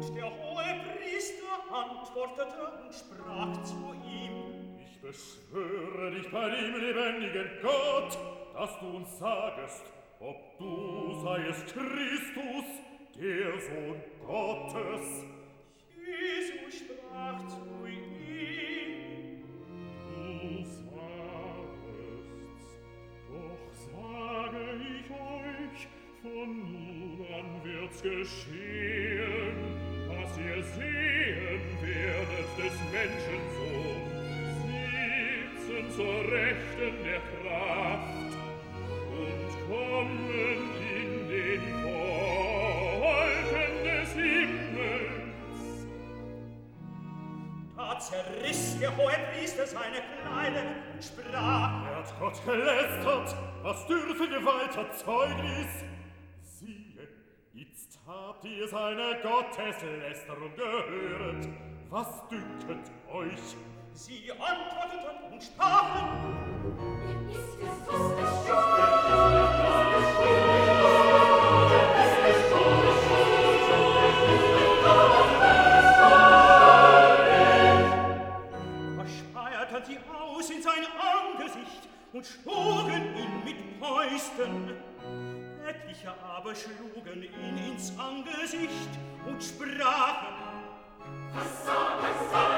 der Hohepriester antwortete und sprach zu ihm: Ich beschwöre dich bei dem lebendigen Gott, dass du uns sagest, ob du seiest Christus, der Sohn Gottes. Jesus sprach zu ihm: Du sagest's, doch sage ich euch, von nun an wird's geschehen, dass ihr sehen werdet des Menschensohn, sitzen zur Rechten der Kraft und kommen in den Wolken des Himmels. Da zerriss der Hohepriester seine Kleider und sprach: Hat Gott gelästert, was dürfen wir weiter Zeugnis? Siehe, jetzt habt ihr seine Gotteslästerung gehört. Was dünket euch? Sie antworteten und sprachen: Ist Christus der Da speierten sie aus in sein Angesicht und schlugen ihn mit Fäusten. Etliche aber schlugen ihn ins Angesicht und sprachen: Was soll